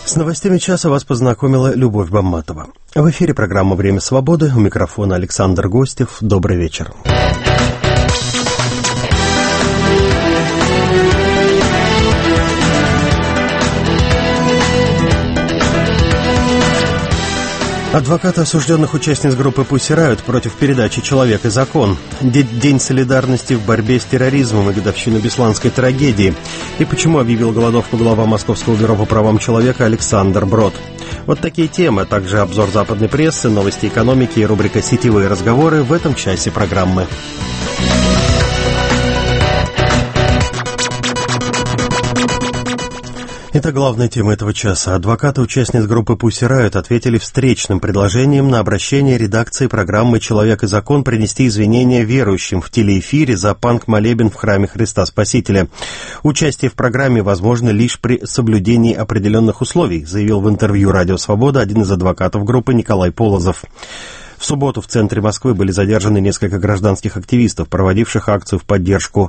С новостями часа вас познакомила Любовь Бамматова. В эфире программа «Время свободы». У микрофона Александр Гостев. Добрый вечер. Адвокаты осужденных участниц группы «Pussy Riot» против передачи «Человек и закон». День солидарности в борьбе с терроризмом и годовщину бесланской трагедии. И почему объявил голодовку глава Московского бюро по правам человека Александр Брод. Вот такие темы, а также обзор западной прессы, новости экономики и рубрика «Сетевые разговоры» в этом часе программы. Это главная тема этого часа. Адвокаты участниц группы Pussy Riot ответили встречным предложением на обращение редакции программы «Человек и закон» принести извинения верующим в телеэфире за панк-молебен в храме Христа Спасителя. Участие в программе возможно лишь при соблюдении определенных условий, заявил в интервью «Радио Свобода» один из адвокатов группы Николай Полозов. В субботу в центре Москвы были задержаны несколько гражданских активистов, проводивших акцию в поддержку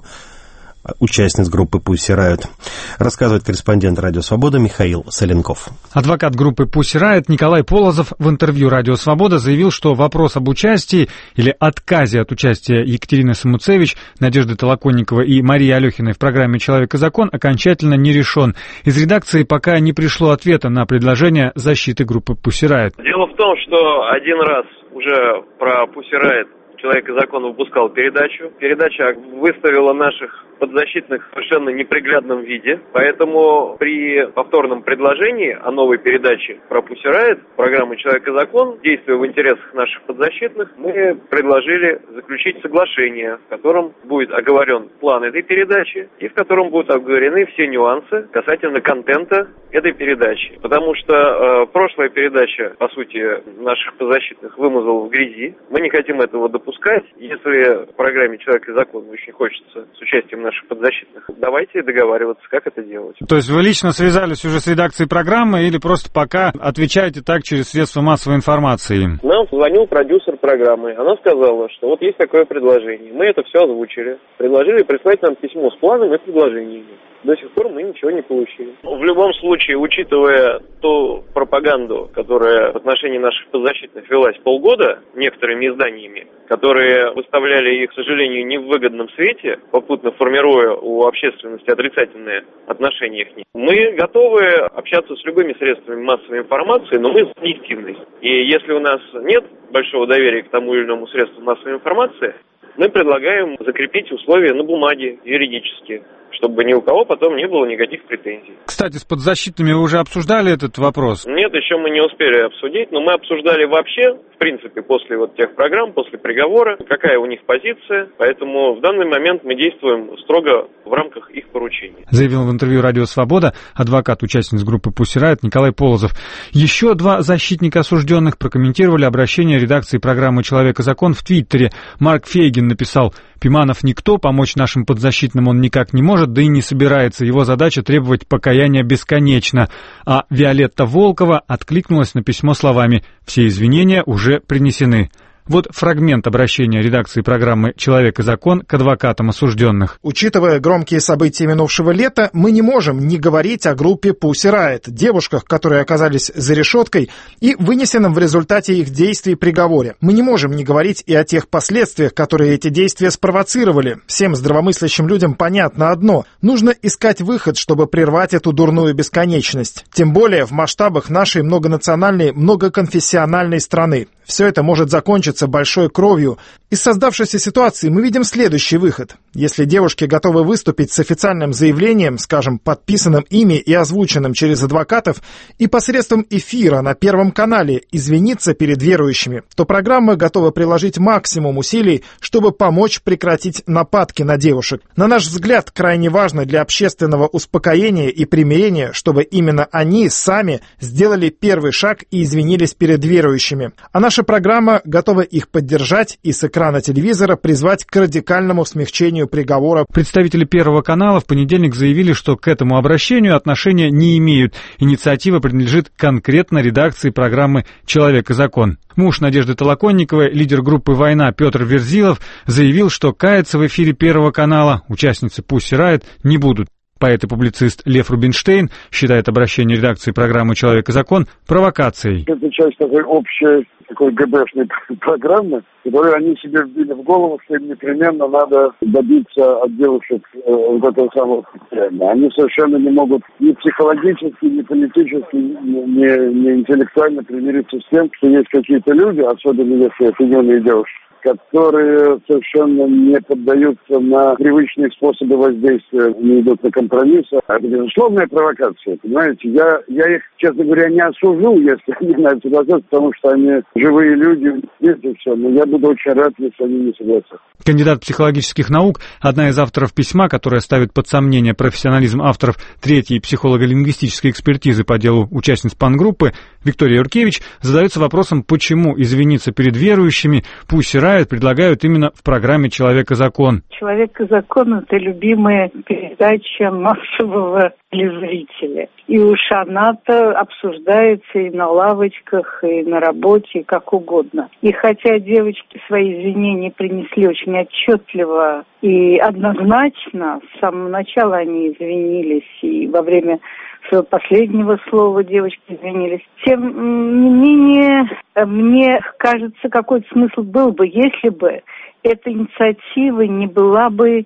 участниц группы Pussy Riot. Рассказывает корреспондент «Радио Свобода» Михаил Соленков. Адвокат группы Pussy Riot Николай Полозов в интервью «Радио Свобода» заявил, что вопрос об участии или отказе от участия Екатерины Самуцевич, Надежды Толоконниковой и Марии Алехиной в программе «Человек и закон» окончательно не решен. Из редакции пока не пришло ответа на предложение защиты группы Pussy Riot. Дело в том, что один раз уже про Pussy Riot «Человек и закон» выпускал передачу. Передача выставила наших подзащитных в совершенно неприглядном виде. Поэтому при повторном предложении о новой передаче про Pussy Riot, программы «Человек и закон», действуя в интересах наших подзащитных, мы предложили заключить соглашение, в котором будет оговорен план этой передачи и в котором будут оговорены все нюансы касательно контента этой передачи. Потому что прошлая передача, по сути, наших подзащитных вымазала в грязи. Мы не хотим этого допускать. Если в программе «Человек и закон» очень хочется с участием наших подзащитных, давайте договариваться, как это делать. То есть вы лично связались уже с редакцией программы или просто пока отвечаете так через средства массовой информации? Нам звонил продюсер программы. Она сказала, что вот есть такое предложение. Мы это все озвучили. Предложили прислать нам письмо с планом и предложениями. До сих пор мы ничего не получили. В любом случае, учитывая ту пропаганду, которая в отношении наших подзащитных велась полгода некоторыми изданиями, которые выставляли их, к сожалению, не в выгодном свете, попутно формируя у общественности отрицательные отношения к ним, мы готовы общаться с любыми средствами массовой информации, но мы за объективность. И если у нас нет большого доверия к тому или иному средству массовой информации, мы предлагаем закрепить условия на бумаге юридически, чтобы ни у кого потом не было никаких претензий. Кстати, с подзащитными вы уже обсуждали этот вопрос? Нет, еще мы не успели обсудить, но мы обсуждали вообще, в принципе, после вот тех программ, после приговора, какая у них позиция, поэтому в данный момент мы действуем строго в рамках их поручений. Заявил в интервью «Радио Свобода» адвокат участниц группы Pussy Riot Николай Полозов. Еще два защитника осужденных прокомментировали обращение редакции программы «Человек и закон» в Твиттере. Марк Фейгин написал: «Пиманов никто, помочь нашим подзащитным он никак не может, да и не собирается. Его задача требовать покаяния бесконечно». А Виолетта Волкова откликнулась на письмо словами: «Все извинения уже принесены». Вот фрагмент обращения редакции программы «Человек и закон» к адвокатам осужденных. Учитывая громкие события минувшего лета, мы не можем не говорить о группе Pussy Riot, девушках, которые оказались за решеткой, и вынесенном в результате их действий приговоре. Мы не можем не говорить и о тех последствиях, которые эти действия спровоцировали. Всем здравомыслящим людям понятно одно: нужно искать выход, чтобы прервать эту дурную бесконечность. Тем более в масштабах нашей многонациональной, многоконфессиональной страны. Все это может закончиться большой кровью. Из создавшейся ситуации мы видим следующий выход. Если девушки готовы выступить с официальным заявлением, скажем, подписанным ими и озвученным через адвокатов, и посредством эфира на Первом канале извиниться перед верующими, то программа готова приложить максимум усилий, чтобы помочь прекратить нападки на девушек. На наш взгляд, крайне важно для общественного успокоения и примирения, чтобы именно они сами сделали первый шаг и извинились перед верующими. А наша программа готова их поддержать и с экрана телевизора призвать к радикальному смягчению приговора. Представители Первого канала в понедельник заявили, что к этому обращению отношения не имеют. Инициатива принадлежит конкретно редакции программы «Человек и закон». Муж Надежды Толоконниковой, лидер группы «Война» Петр Верзилов, заявил, что каяться в эфире Первого канала участницы Pussy Riot не будут. Поэт и публицист Лев Рубинштейн считает обращение редакции программы «Человек и закон» провокацией. Это часть такой общей, такой ГБшной программы, которую они себе вбили в голову, что им непременно надо добиться от девушек вот этого самого состояния. Они совершенно не могут ни психологически, ни политически, ни интеллектуально примириться с тем, что есть какие-то люди, особенно если это юные девушки, которые совершенно не поддаются на привычные способы воздействия, не идут на компромиссы. Это безусловная провокация, понимаете? Я их, честно говоря, не осужу, если они на это согласятся, потому что они живые люди, и все. Но я буду очень рад, если они не согласятся. Кандидат психологических наук, одна из авторов письма, которое ставит под сомнение профессионализм авторов третьей психолого-лингвистической экспертизы по делу участниц пангруппы, Виктория Юркевич, задается вопросом, почему извиниться перед верующими Pussy Riot предлагают именно в программе «Человек и закон». «Человек и закон» — это любимая передача массового телезрителя. И уж она-то обсуждается и на лавочках, и на работе, и как угодно. И хотя девочки свои извинения принесли очень отчетливо и однозначно, с самого начала они извинились, и во время своего последнего слова девочки извинились. Тем не менее, мне кажется, какой-то смысл был бы, если бы эта инициатива не была бы,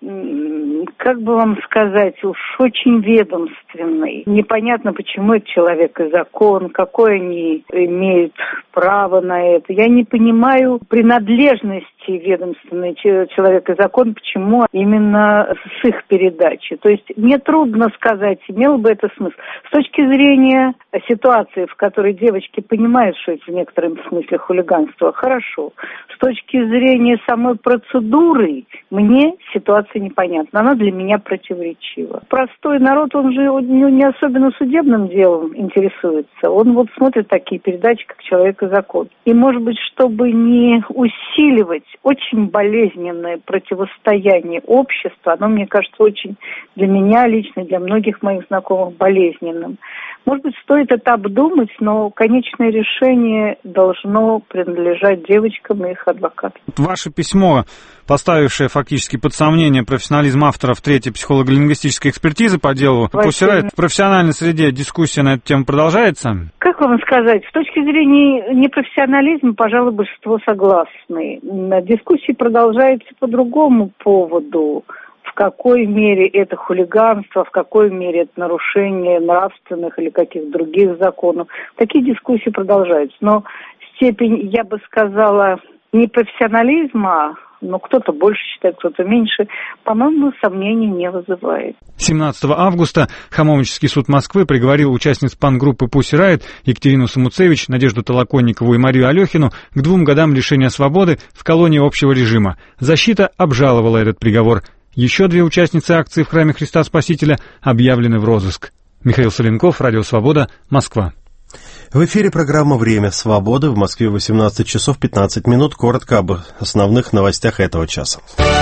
как бы вам сказать, уж очень ведомственной. Непонятно, почему это «Человек и закон», какое они имеют право на это. Я не понимаю принадлежности ведомственной «Человек и закон», почему именно с их передачи. То есть мне трудно сказать, имело бы это смысл. С точки зрения ситуации, в которой девочки понимают, что это в некотором смысле хулиганство, хорошо. С точки зрения самой процедуры мне ситуация непонятна. Она для меня противоречива. Простой народ, он же не особенно судебным делом интересуется. Он вот смотрит такие передачи, как «Человек и закон». И, может быть, чтобы не усиливать очень болезненное противостояние общества, оно, мне кажется, очень для меня лично, для многих моих знакомых болезненным. Может быть, стоит это обдумать, но конечное решение должно принадлежать девочкам и их адвокатам. Ваше письмо, поставившее фактически под сомнение профессионализм авторов третьей психолого-лингвистической экспертизы по делу Pussy Riot, в профессиональной среде дискуссия на эту тему продолжается? Как вам сказать? С точки зрения непрофессионализма, пожалуй, большинство согласны. Дискуссия продолжается по другому поводу. В какой мере это хулиганство, в какой мере это нарушение нравственных или каких-то других законов. Такие дискуссии продолжаются. Но степень, я бы сказала, непрофессионализма, но кто-то больше считает, кто-то меньше, по-моему, сомнений не вызывает. 17 августа Хамовнический суд Москвы приговорил участниц пангруппы Pussy Riot Екатерину Самуцевич, Надежду Толоконникову и Марию Алехину к 2 годам лишения свободы в колонии общего режима. Защита обжаловала этот приговор. Еще 2 участницы акции в Храме Христа Спасителя объявлены в розыск. Михаил Соленков, Радио Свобода, Москва. В эфире программа «Время свободы». В Москве 18 часов 15 минут. Коротко об основных новостях этого часа.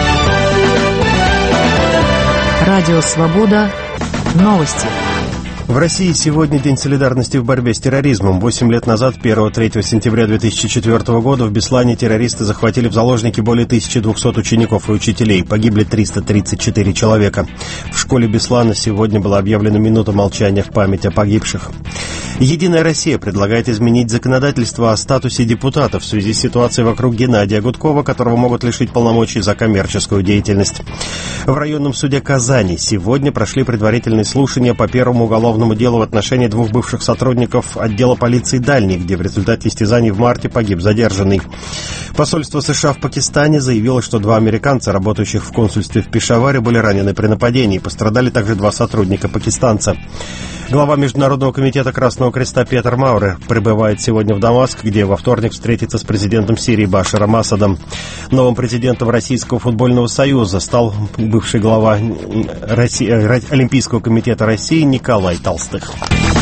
Радио Свобода. Новости. В России сегодня День солидарности в борьбе с терроризмом. 8 лет назад, 1-3 сентября 2004 года, в Беслане террористы захватили в заложники более 1200 учеников и учителей. Погибли 334 человека. В школе Беслана сегодня была объявлена минута молчания в память о погибших. «Единая Россия» предлагает изменить законодательство о статусе депутатов в связи с ситуацией вокруг Геннадия Гудкова, которого могут лишить полномочий за коммерческую деятельность. В районном суде Казани сегодня прошли предварительные слушания по первому уголовному делу в отношении 2 бывших сотрудников отдела полиции Дальний, где в результате истязаний в марте погиб задержанный. Посольство США в Пакистане заявило, что 2 американца, работающих в консульстве в Пешаваре, были ранены при нападении. Пострадали также 2 сотрудника-пакистанца. Глава Международного комитета Красного Креста Петер Маурер прибывает сегодня в Дамаск, где во вторник встретится с президентом Сирии Башаром Асадом. Новым президентом Российского футбольного союза стал бывший глава Олимпийского комитета России Николай Толстых.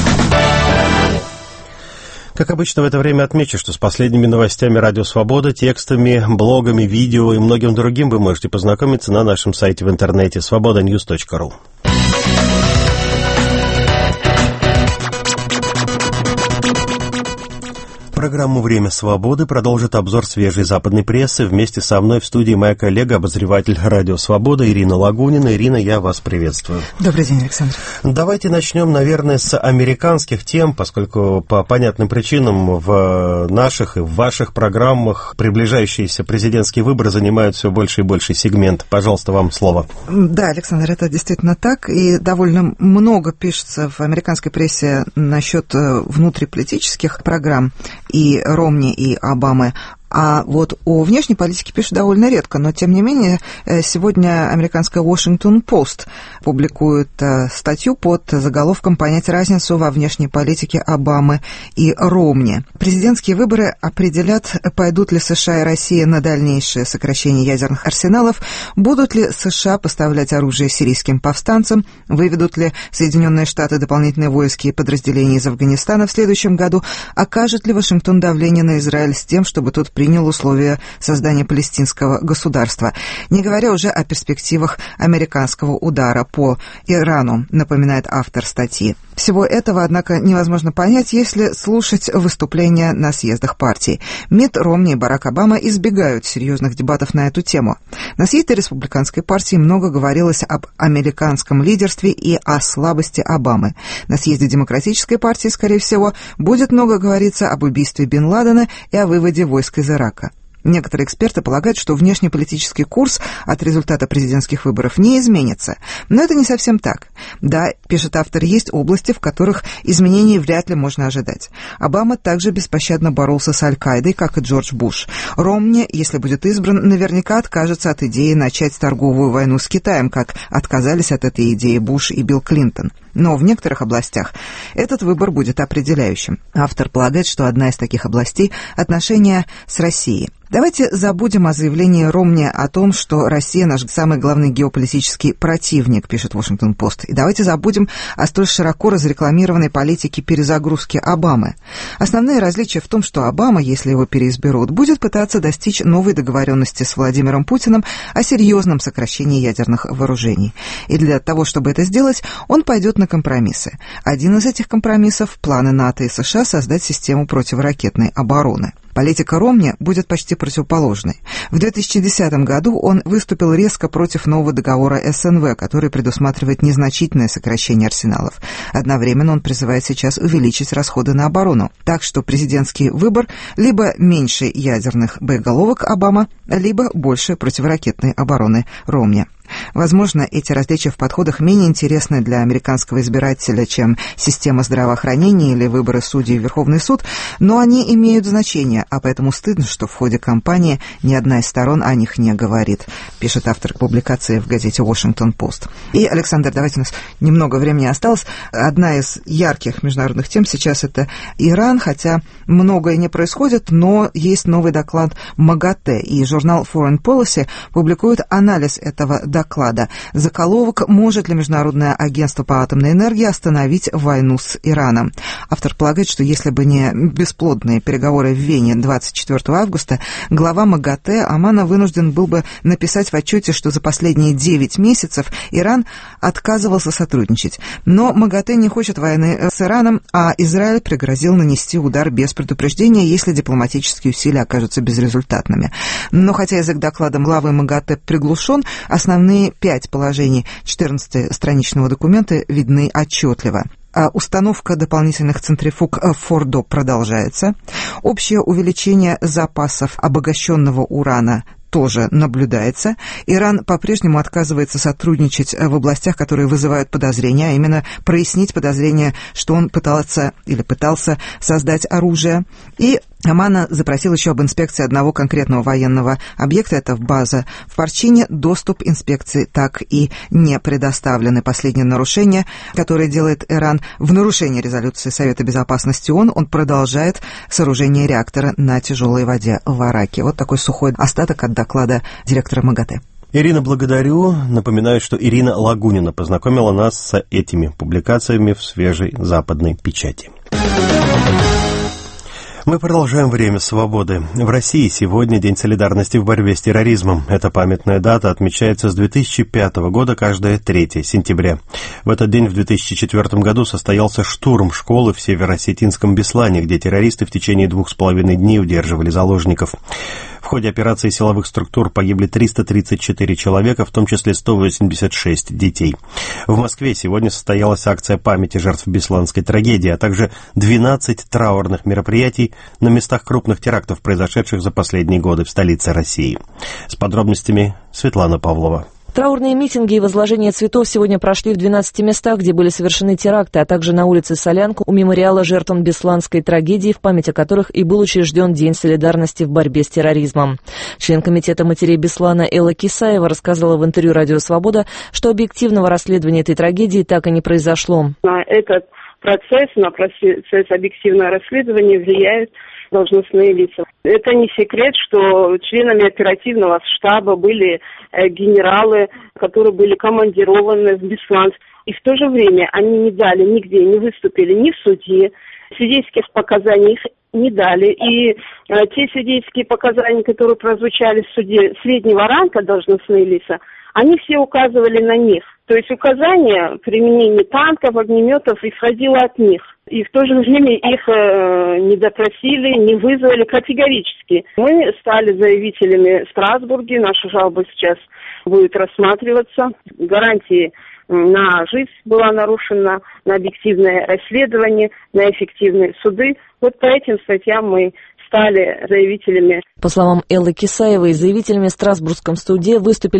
Как обычно, в это время отмечу, что с последними новостями Радио Свобода, текстами, блогами, видео и многим другим вы можете познакомиться на нашем сайте в интернете svobodanews.ru. Программу «Время свободы» продолжит обзор свежей западной прессы. Вместе со мной в студии моя коллега, обозреватель «Радио Свобода» Ирина Лагунина. Ирина, я вас приветствую. Добрый день, Александр. Давайте начнем, наверное, с американских тем, поскольку по понятным причинам в наших и в ваших программах приближающиеся президентские выборы занимают все больше и больше сегмент. Пожалуйста, вам слово. Да, Александр, это действительно так. И довольно много пишется в американской прессе насчет внутриполитических программ и Ромни, и Обамы. А вот о внешней политике пишут довольно редко, но, тем не менее, сегодня американская Washington Post публикует статью под заголовком «Понять разницу во внешней политике Обамы и Ромни». Президентские выборы определят, пойдут ли США и Россия на дальнейшее сокращение ядерных арсеналов, будут ли США поставлять оружие сирийским повстанцам, выведут ли Соединенные Штаты дополнительные войски и подразделения из Афганистана в следующем году, окажет ли Вашингтон давление на Израиль с тем, чтобы тот принял условия создания палестинского государства, не говоря уже о перспективах американского удара по Ирану, напоминает автор статьи. Всего этого, однако, невозможно понять, если слушать выступления на съездах партий. Митт Ромни и Барак Обама избегают серьезных дебатов на эту тему. На съезде республиканской партии много говорилось об американском лидерстве и о слабости Обамы. На съезде демократической партии, скорее всего, будет много говориться об убийстве Бен Ладена и о выводе войск из Ирака. Некоторые эксперты полагают, что внешнеполитический курс от результата президентских выборов не изменится. Но это не совсем так. Да, пишет автор, есть области, в которых изменений вряд ли можно ожидать. Обама также беспощадно боролся с Аль-Каидой, как и Джордж Буш. Ромни, если будет избран, наверняка откажется от идеи начать торговую войну с Китаем, как отказались от этой идеи Буш и Билл Клинтон. Но в некоторых областях этот выбор будет определяющим. Автор полагает, что одна из таких областей – отношения с Россией. Давайте забудем о заявлении Ромни о том, что Россия наш самый главный геополитический противник, пишет Washington Post. И давайте забудем о столь широко разрекламированной политике перезагрузки Обамы. Основные различия в том, что Обама, если его переизберут, будет пытаться достичь новой договоренности с Владимиром Путиным о серьезном сокращении ядерных вооружений. И для того, чтобы это сделать, он пойдет на компромиссы. Один из этих компромиссов – планы НАТО и США создать систему противоракетной обороны. Политика Ромни будет почти противоположной. В 2010 году он выступил резко против нового договора СНВ, который предусматривает незначительное сокращение арсеналов. Одновременно он призывает сейчас увеличить расходы на оборону. Так что президентский выбор либо меньше ядерных боеголовок Обама, либо больше противоракетной обороны Ромни. Возможно, эти различия в подходах менее интересны для американского избирателя, чем система здравоохранения или выборы судей в Верховный суд, но они имеют значение, а поэтому стыдно, что в ходе кампании ни одна из сторон о них не говорит, пишет автор публикации в газете Washington Post. И, Александр, давайте, у нас немного времени осталось. Одна из ярких международных тем сейчас это Иран, хотя многое не происходит, но есть новый доклад МАГАТЭ, и журнал Foreign Policy публикует анализ этого доклада. Заголовок: «Может ли Международное агентство по атомной энергии остановить войну с Ираном?». Автор полагает, что если бы не бесплодные переговоры в Вене 24 августа, глава МАГАТЭ Амана вынужден был бы написать в отчете, что за последние 9 месяцев Иран отказывался сотрудничать. Но МАГАТЭ не хочет войны с Ираном, а Израиль пригрозил нанести удар без предупреждения, если дипломатические усилия окажутся безрезультатными. Но хотя язык доклада главы МАГАТЭ приглушен, основные 5 положений 14-страничного документа видны отчетливо. Установка дополнительных центрифуг в Фордо продолжается. Общее увеличение запасов обогащенного урана тоже наблюдается. Иран по-прежнему отказывается сотрудничать в областях, которые вызывают подозрения, а именно прояснить подозрение, что он пытался создать оружие. И Аман запросил еще об инспекции одного конкретного военного объекта, это база в Парчине. Доступ инспекции так и не предоставлены. Последнее нарушение, которое делает Иран в нарушении резолюции Совета Безопасности ООН, он продолжает сооружение реактора на тяжелой воде в Араке. Вот такой сухой остаток от доклада директора МАГАТЭ. Ирина, благодарю. Напоминаю, что Ирина Лагунина познакомила нас с этими публикациями в свежей западной печати. Мы продолжаем «Время свободы». В России сегодня День солидарности в борьбе с терроризмом. Эта памятная дата отмечается с 2005 года каждое 3 сентября. В этот день в 2004 году состоялся штурм школы в Северо-Осетинском Беслане, где террористы в течение 2,5 дней удерживали заложников. В ходе операции силовых структур погибли 334 человека, в том числе 186 детей. В Москве сегодня состоялась акция памяти жертв бесланской трагедии, а также 12 траурных мероприятий на местах крупных терактов, произошедших за последние годы в столице России. С подробностями Светлана Павлова. Траурные митинги и возложение цветов сегодня прошли в 12 местах, где были совершены теракты, а также на улице Солянка у мемориала жертвам бесланской трагедии, в память о которых и был учрежден День солидарности в борьбе с терроризмом. Член комитета матерей Беслана Элла Кисаева рассказала в интервью «Радио Свобода», что объективного расследования этой трагедии так и не произошло. На этот процесс, на процесс объективного расследования влияют должностные лица. Это не секрет, что членами оперативного штаба были генералы, которые были командированы в Беслан. И в то же время они не дали нигде, не выступили ни в суде, свидетельских показаний их не дали. И те свидетельские показания, которые прозвучали в суде среднего ранга должностные лица, они все указывали на них. То есть указание применения танков, огнеметов исходило от них. И в то же время их не допросили, не вызвали категорически. Мы стали заявителями в Страсбурге, наша жалоба сейчас будет рассматриваться. Гарантии на жизнь была нарушена, на объективное расследование, на эффективные суды. Вот по этим статьям мы стали заявителями. По словам Эллы Кисаевой, заявителями в Страсбургском суде выступили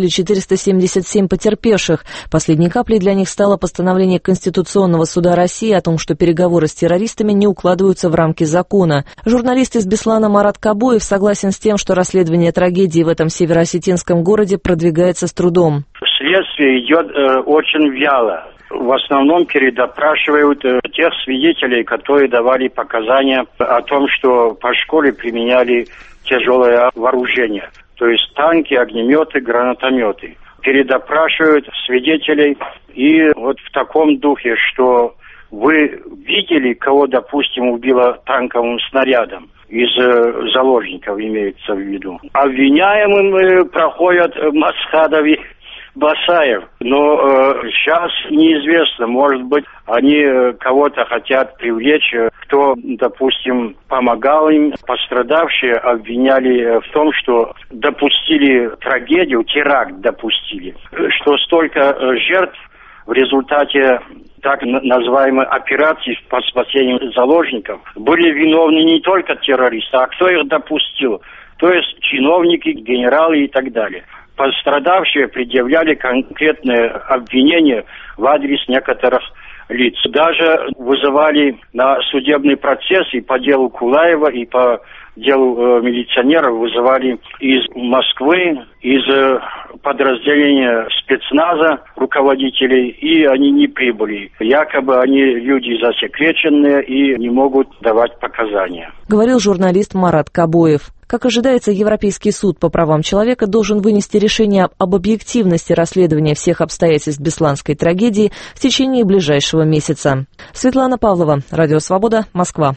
477 потерпевших. Последней каплей для них стало постановление Конституционного суда России о том, что переговоры с террористами не укладываются в рамки закона. Журналист из Беслана Марат Кабоев согласен с тем, что расследование трагедии в этом североосетинском городе продвигается с трудом. Следствие идет очень вяло. В основном передопрашивают тех свидетелей, которые давали показания о том, что по школе применяли тяжелое вооружение. То есть танки, огнеметы, гранатометы. Передопрашивают свидетелей. И вот в таком духе, что вы видели, кого, допустим, убило танковым снарядом. Из заложников имеется в виду. Обвиняемым проходят Масхадов и Басаев, но сейчас неизвестно, может быть, они кого-то хотят привлечь, кто, допустим, помогал им. Пострадавшие обвиняли в том, что допустили трагедию, теракт допустили, что столько жертв в результате так называемой операции по спасению заложников были виновны не только террористы, а кто их допустил, то есть чиновники, генералы и так далее. Пострадавшие предъявляли конкретные обвинения в адрес некоторых лиц. Даже вызывали на судебный процесс и по делу Кулаева, и по делу милиционеров вызывали из Москвы, из подразделения спецназа руководителей, и они не прибыли. Якобы они люди засекреченные и не могут давать показания. Говорил журналист Марат Кабоев. Как ожидается, Европейский суд по правам человека должен вынести решение об объективности расследования всех обстоятельств бесланской трагедии в течение ближайшего месяца. Светлана Павлова, Радио Свобода, Москва.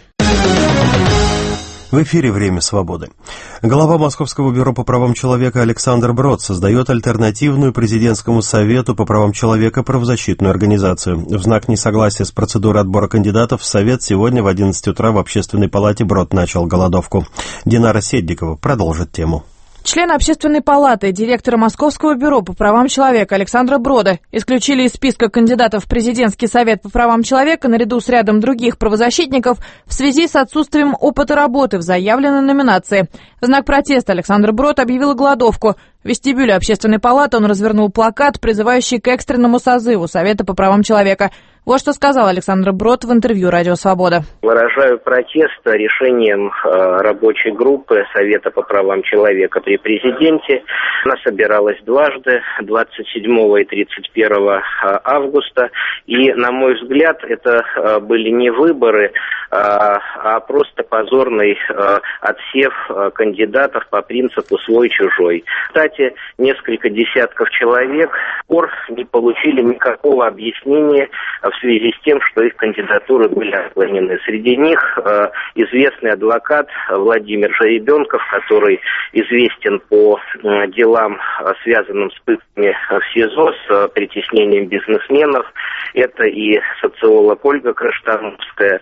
В эфире «Время свободы». Глава Московского бюро по правам человека Александр Брод создает альтернативную президентскому совету по правам человека правозащитную организацию. В знак несогласия с процедурой отбора кандидатов Совет сегодня в 11 утра в Общественной палате Брод начал голодовку. Динара Седдикова продолжит тему. Члена Общественной палаты и директора Московского бюро по правам человека Александра Брода исключили из списка кандидатов в президентский совет по правам человека наряду с рядом других правозащитников в связи с отсутствием опыта работы в заявленной номинации. В знак протеста Александр Брод объявил голодовку. В вестибюле Общественной палаты он развернул плакат, призывающий к экстренному созыву Совета по правам человека. Вот что сказал Александр Брод в интервью «Радио Свобода». Выражаю протест решением рабочей группы Совета по правам человека при президенте. Она собиралась дважды, 27 и 31 августа. И, на мой взгляд, это были не выборы, а просто позорный отсев кандидатов по принципу «свой-чужой». Кстати, несколько десятков человек не получили никакого объяснения в связи с тем, что их кандидатуры были отклонены. Среди них известный адвокат Владимир Жеребенков, который известен по делам, связанным с пытками в СИЗО, с притеснением бизнесменов. Это и социолог Ольга Краштановская,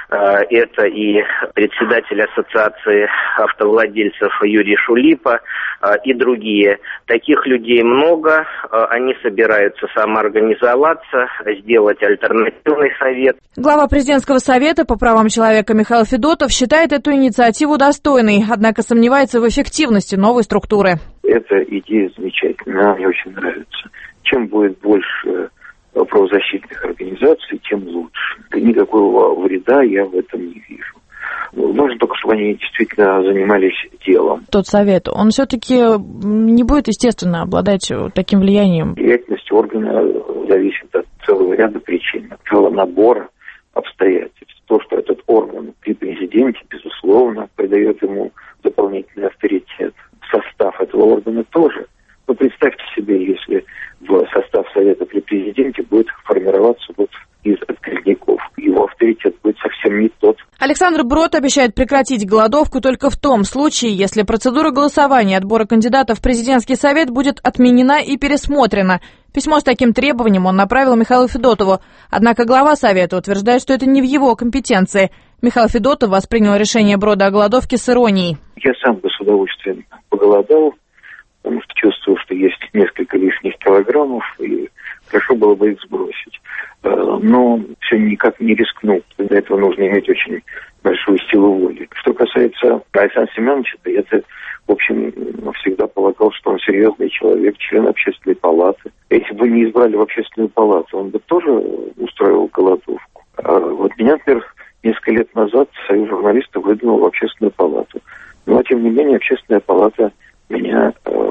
это и председатель ассоциации автовладельцев Юрий Шулипа и другие. Таких людей много, они собираются самоорганизоваться, сделать альтернативный совет. Глава президентского совета по правам человека Михаил Федотов считает эту инициативу достойной, однако сомневается в эффективности новой структуры. Эта идея замечательная, мне очень нравится. Чем будет больше правозащитных организаций, тем лучше. Никакого вреда я в этом не вижу. Нужно только, чтобы они действительно занимались делом. Тот совет, он все-таки не будет, естественно, обладать таким влиянием. Деятельность органа зависит от целого ряда причин, от целого набора обстоятельств. То, что этот орган при президенте, безусловно, придает ему дополнительный авторитет. Состав этого органа тоже. Но представьте себе, если в состав Совета при президенте будет формироваться вот из отказников. Его авторитет будет совсем не тот. Александр Брод обещает прекратить голодовку только в том случае, если процедура голосования и отбора кандидатов в президентский совет будет отменена и пересмотрена. Письмо с таким требованием он направил Михаилу Федотову. Однако глава совета утверждает, что это не в его компетенции. Михаил Федотов воспринял решение Брода о голодовке с иронией. Я сам бы с удовольствием поголодал, потому что чувствую, что есть несколько лишних килограммов, и хорошо было бы их сбросить. Но все никак не рискну. Для этого нужно иметь очень большую силу воли. Что касается Александра Семеновича, то я-то, в общем, всегда полагал, что он серьезный человек, член общественной палаты. Если бы не избрали в общественную палату, он бы тоже устроил голодовку. Вот меня, например, несколько лет назад Союз журналистов выдвинул в общественную палату. Но, тем не менее, общественная палата меня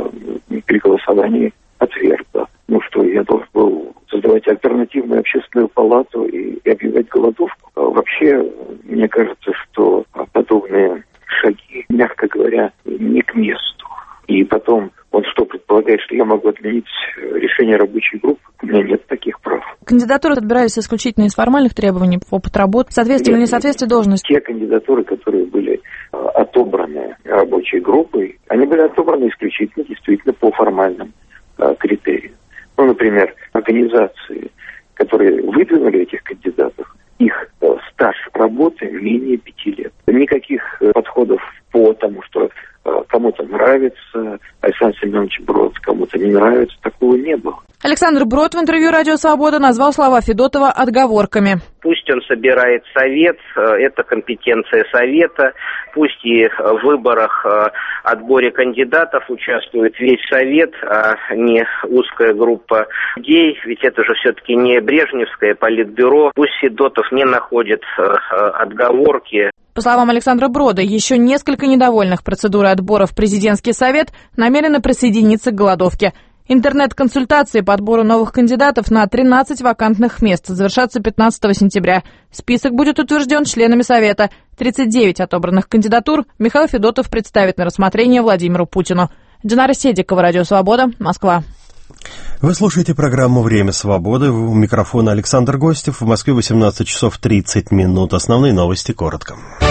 при голосовании отвергла. Ну что, я должен был создавать альтернативную общественную палату и объявлять голодовку. Вообще, мне кажется, что подобные шаги, мягко говоря, не к месту. И потом, он что, предполагает, что я могу отменить решение рабочей группы? У меня нет таких прав. Кандидатуры отбирались исключительно из формальных требований, опыт работы, соответствие или несоответствие должности? Те кандидатуры, которые были отобраны рабочей группой, они были отобраны исключительно, действительно, по формальным критериям. Ну, например, организации, которые выдвинули этих кандидатов, их стаж работы менее 5 лет. Никаких подходов по тому, что кому-то нравится Александр Семенович Брод, кому-то не нравится, такого не было. Александр Брод в интервью «Радио Свобода» назвал слова Федотова отговорками. Пусть он собирает совет, это компетенция совета, пусть и в выборах, отборе кандидатов участвует весь совет, а не узкая группа людей, ведь это же все-таки не брежневское политбюро, пусть Федотов не находит отговорки. По словам Александра Брода, еще несколько недовольных процедурой отбора в президентский совет намерены присоединиться к голодовке. Интернет-консультации по отбору новых кандидатов на 13 вакантных мест завершатся 15 сентября. Список будет утвержден членами Совета. 39 отобранных кандидатур Михаил Федотов представит на рассмотрение Владимиру Путину. Динара Седикова, Радио Свобода, Москва. Вы слушаете программу «Время свободы». У микрофона Александр Гостев. В Москве 18 часов 30 минут. Основные новости коротко.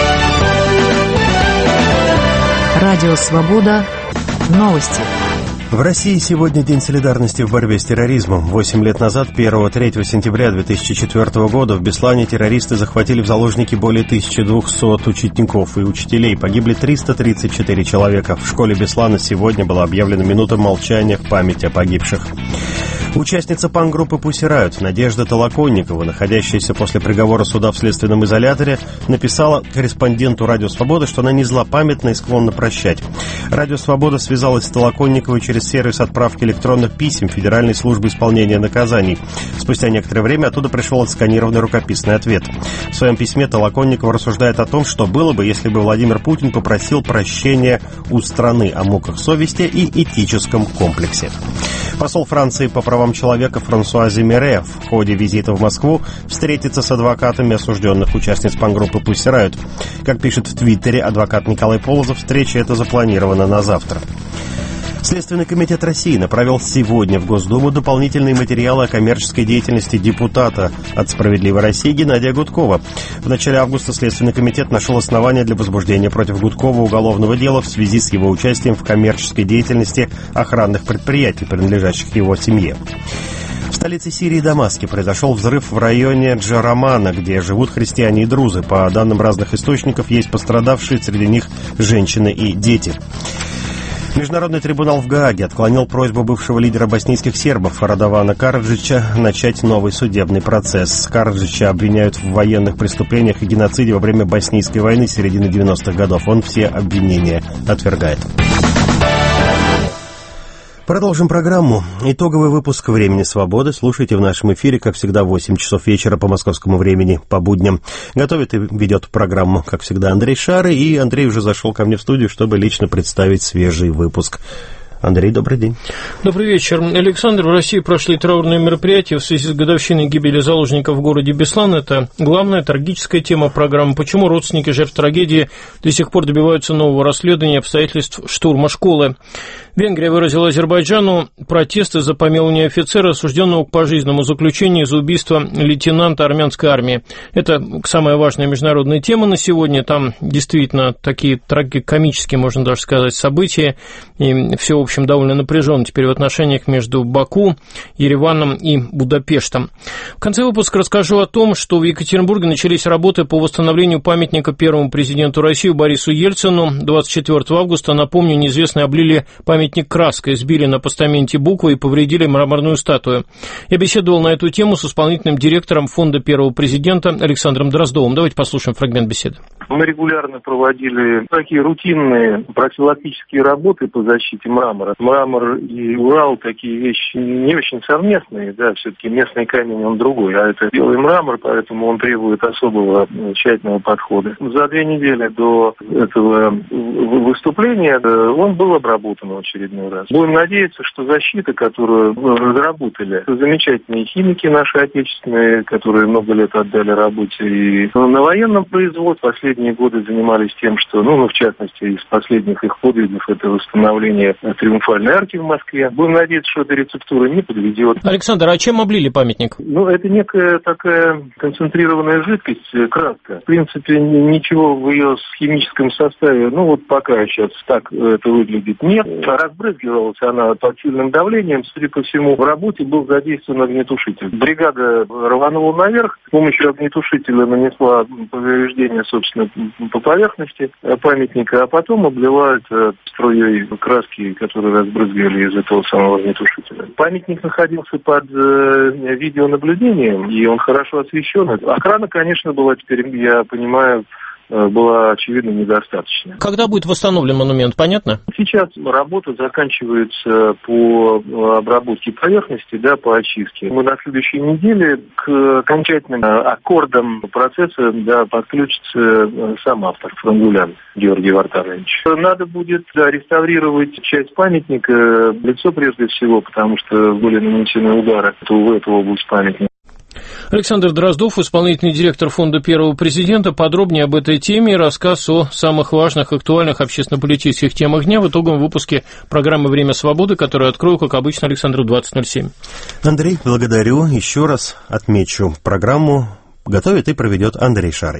Радио Свобода. Новости. В России сегодня День солидарности в борьбе с терроризмом. 8 лет назад, 1-3 сентября 2004 года, в Беслане террористы захватили в заложники более 1200 учеников и учителей. Погибли 334 человека. В школе Беслана сегодня была объявлена минута молчания в память о погибших. Участница панк-группы «Pussy Riot» Надежда Толоконникова, находящаяся после приговора суда в следственном изоляторе, написала корреспонденту «Радио Свобода», что она не злопамятна и склонна прощать. «Радио Свобода» связалась с Толоконниковой через сервис отправки электронных писем Федеральной службы исполнения наказаний. Спустя некоторое время оттуда пришел отсканированный рукописный ответ. В своем письме Толоконникова рассуждает о том, что было бы, если бы Владимир Путин попросил прощения у страны о муках совести и этическом комплексе. Посол Франции по правам человека Франсуа Зимере в ходе визита в Москву встретится с адвокатами осужденных участниц панк-группы «Pussy Riot». Как пишет в Твиттере адвокат Николай Полозов, встреча эта запланирована на завтра. Следственный комитет России направил сегодня в Госдуму дополнительные материалы о коммерческой деятельности депутата от «Справедливой России» Геннадия Гудкова. В начале августа Следственный комитет нашел основания для возбуждения против Гудкова уголовного дела в связи с его участием в коммерческой деятельности охранных предприятий, принадлежащих его семье. В столице Сирии Дамаске произошел взрыв в районе Джарамана, где живут христиане и друзы. По данным разных источников, есть пострадавшие, среди них женщины и дети. Международный трибунал в Гааге отклонил просьбу бывшего лидера боснийских сербов Радована Караджича начать новый судебный процесс. Караджича обвиняют в военных преступлениях и геноциде во время боснийской войны середины 90-х годов. Он все обвинения отвергает. Продолжим программу. Итоговый выпуск «Времени свободы» слушайте в нашем эфире, как всегда, в 8 часов вечера по московскому времени, по будням. Готовит и ведет программу, как всегда, Андрей Шары. И Андрей уже зашел ко мне в студию, чтобы лично представить свежий выпуск. Андрей, добрый день. Добрый вечер. Александр, в России прошли траурные мероприятия в связи с годовщиной гибели заложников в городе Беслан. Это главная трагическая тема программы. Почему родственники жертв трагедии до сих пор добиваются нового расследования обстоятельств штурма школы? Венгрия выразила Азербайджану протесты за помилование офицера, осужденного к пожизненному заключению за убийство лейтенанта армянской армии. Это самая важная международная тема на сегодня. Там действительно такие трагикомические, можно даже сказать, события. И все, в общем, довольно напряженно теперь в отношениях между Баку, Ереваном и Будапештом. В конце выпуска расскажу о том, что в Екатеринбурге начались работы по восстановлению памятника первому президенту России Борису Ельцину. 24 августа, напомню, неизвестные облили памятник краской, сбили на постаменте буквы и повредили мраморную статую. Я беседовал на эту тему с исполнительным директором фонда первого президента Александром Дроздовым. Давайте послушаем фрагмент беседы. Мы регулярно проводили такие рутинные профилактические работы по защите мрамора. Мрамор и Урал такие вещи не очень совместные, да, все-таки местный камень он другой, а это белый мрамор, поэтому он требует особого тщательного подхода. За 2 недели до этого выступления он был обработан в очередной раз. Будем надеяться, что защита, которую разработали замечательные химики наши отечественные, которые много лет отдали работе и на военном производстве, последние годы занимались тем, что, в частности, из последних их подвигов это восстановление Триумфальной арки в Москве. Будем надеяться, что эта рецептура не подведет. Александр, а чем облили памятник? Это некая такая концентрированная жидкость, краска. В принципе, ничего в ее химическом составе, пока сейчас так это выглядит, нет. Разбрызгивалась она под сильным давлением. Судя по всему, в работе был задействован огнетушитель. Бригада рванула наверх, с помощью огнетушителя нанесла повреждение, собственно, по поверхности памятника, а потом обливают струей краски, которые разбрызгивали из этого самого огнетушителя. Памятник находился под видеонаблюдением, и он хорошо освещен. Охрана, конечно, была теперь, я понимаю, была, очевидно, недостаточно. Когда будет восстановлен монумент, понятно? Сейчас работа заканчивается по обработке поверхности, по очистке. Мы на следующей неделе к окончательным аккордам процесса подключится сам автор, Франгулян Георгий Вартанович. Надо будет реставрировать часть памятника, лицо прежде всего, потому что были нанесены удары в эту область памятника. Александр Дроздов, исполнительный директор фонда первого президента. Подробнее об этой теме и рассказ о самых важных, актуальных общественно-политических темах дня в итоговом выпуске программы «Время свободы», которую открою, как обычно, Александру 20:07. Андрей, благодарю. Еще раз отмечу. Программу готовит и проведет Андрей Шарый.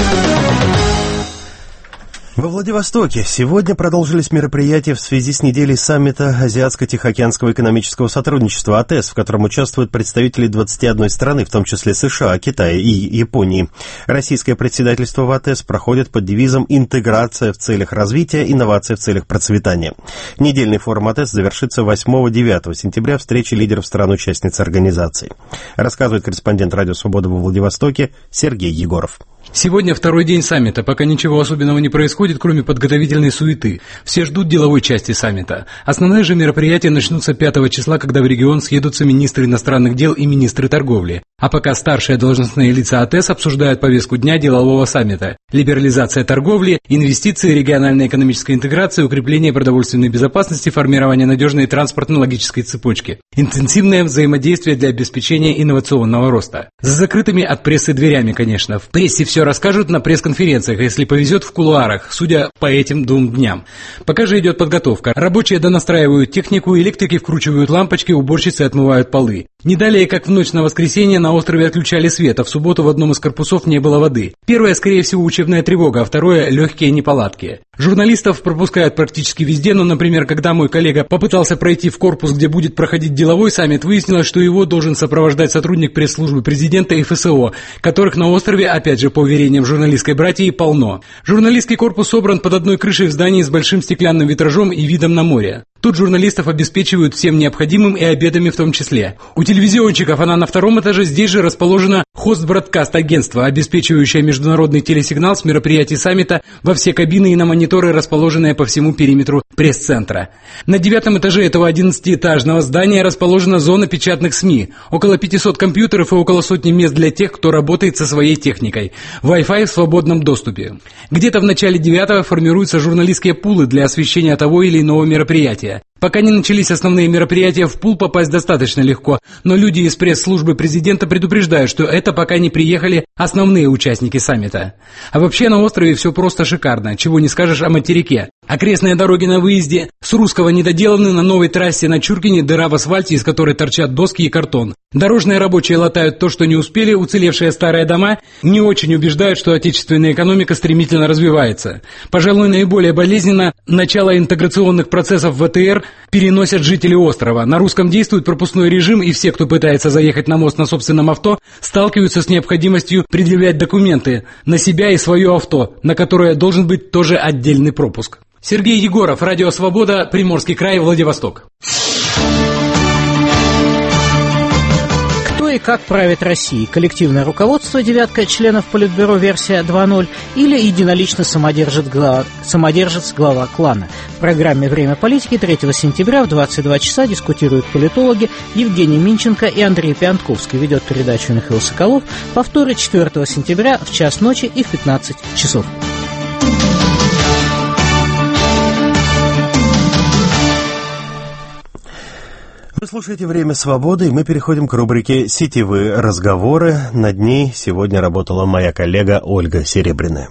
Во Владивостоке сегодня продолжились мероприятия в связи с неделей саммита Азиатско-Тихоокеанского экономического сотрудничества АТЭС, в котором участвуют представители 21 страны, в том числе США, Китая и Японии. Российское председательство в АТЭС проходит под девизом «Интеграция в целях развития, инновация в целях процветания». Недельный форум АТЭС завершится 8-9 сентября встречей лидеров стран-участниц организации. Рассказывает корреспондент «Радио Свобода» во Владивостоке Сергей Егоров. Сегодня второй день саммита, пока ничего особенного не происходит, кроме подготовительной суеты. Все ждут деловой части саммита. Основные же мероприятия начнутся 5 числа, когда в регион съедутся министры иностранных дел и министры торговли. А пока старшие должностные лица АТЭС обсуждают повестку дня делового саммита. Либерализация торговли, инвестиции, региональная экономическая интеграция, укрепление продовольственной безопасности, формирование надежной транспортно-логической цепочки. Интенсивное взаимодействие для обеспечения инновационного роста. За закрытыми от прессы дверями, конечно. В прессе все все расскажут на пресс-конференциях, если повезет, в кулуарах, судя по этим 2 дням. Пока же идет подготовка. Рабочие донастраивают технику, электрики вкручивают лампочки, уборщицы отмывают полы. Не далее, как в ночь на воскресенье, на острове отключали свет, а в субботу в одном из корпусов не было воды. Первое, скорее всего, учебная тревога, а второе – легкие неполадки. Журналистов пропускают практически везде, но, например, когда мой коллега попытался пройти в корпус, где будет проходить деловой саммит, выяснилось, что его должен сопровождать сотрудник пресс-службы президента и ФСО, которых на острове, опять же, по уверениям журналистской братьи, полно. Журналистский корпус собран под одной крышей в здании с большим стеклянным витражом и видом на море. Тут журналистов обеспечивают всем необходимым и обедами в том числе. У телевизионщиков она на 2-м этаже, здесь же расположено хост-бродкаст-агентство, обеспечивающее международный телесигнал с мероприятий саммита во все кабины и на мониторы, расположенные по всему периметру пресс-центра. На 9-м этаже этого 11-этажного здания расположена зона печатных СМИ, около 500 компьютеров и около сотни мест для тех, кто работает со своей техникой. Wi-Fi в свободном доступе. Где-то в начале 9-го формируются журналистские пулы для освещения того или иного мероприятия. Пока не начались основные мероприятия, в пул попасть достаточно легко, но люди из пресс-службы президента предупреждают, что это пока не приехали основные участники саммита. А вообще на острове все просто шикарно, чего не скажешь о материке. Окрестные дороги на выезде с Русского недоделаны, на новой трассе на Чуркине дыра в асфальте, из которой торчат доски и картон. Дорожные рабочие латают то, что не успели, уцелевшие старые дома не очень убеждают, что отечественная экономика стремительно развивается. Пожалуй, наиболее болезненно начало интеграционных процессов в ВТР переносят жители острова. На Русском действует пропускной режим, и все, кто пытается заехать на мост на собственном авто, сталкиваются с необходимостью предъявлять документы на себя и свое авто, на которое должен быть тоже отдельный пропуск. Сергей Егоров, Радио Свобода, Приморский край, Владивосток. Кто и как правит Россией? Коллективное руководство, 9 членов Политбюро, версия 2.0, или единолично самодержец глава клана? В программе «Время политики» 3 сентября в 22 часа дискутируют политологи Евгений Минченко и Андрей Пиантковский. Ведет передачу Михаил Соколов. Повторы 4 сентября в час ночи и в 15 часов. Вы слушаете «Время свободы», и мы переходим к рубрике «Сетевые разговоры». Над ней сегодня работала моя коллега Ольга Серебряная.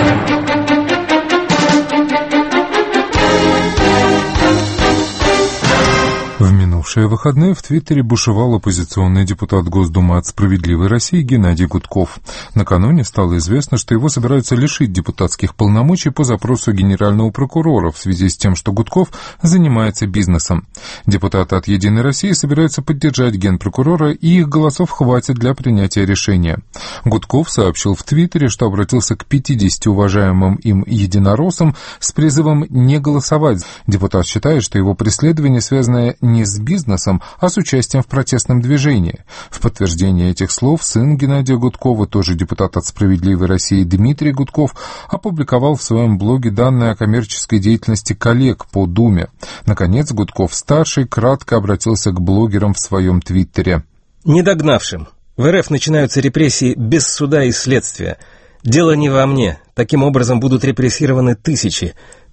В минувшие выходные в Твиттере бушевал оппозиционный депутат Госдумы от «Справедливой России» Геннадий Гудков. Накануне стало известно, что его собираются лишить депутатских полномочий по запросу генерального прокурора в связи с тем, что Гудков занимается бизнесом. Депутаты от «Единой России» собираются поддержать генпрокурора, и их голосов хватит для принятия решения. Гудков сообщил в Твиттере, что обратился к 50 уважаемым им единороссам с призывом не голосовать. Депутат считает, что его преследование связано не с бизнесом, а с участием в протестном движении. В подтверждение этих слов сын Геннадия Гудкова, тоже депутат от «Справедливой России» Дмитрий Гудков, опубликовал в своем блоге данные о коммерческой деятельности коллег по Думе. Наконец, Гудков-старший кратко обратился к блогерам в своем Твиттере. «Недогнавшим. В РФ начинаются репрессии без суда и следствия. Дело не во мне. Таким образом будут репрессированы тысячи.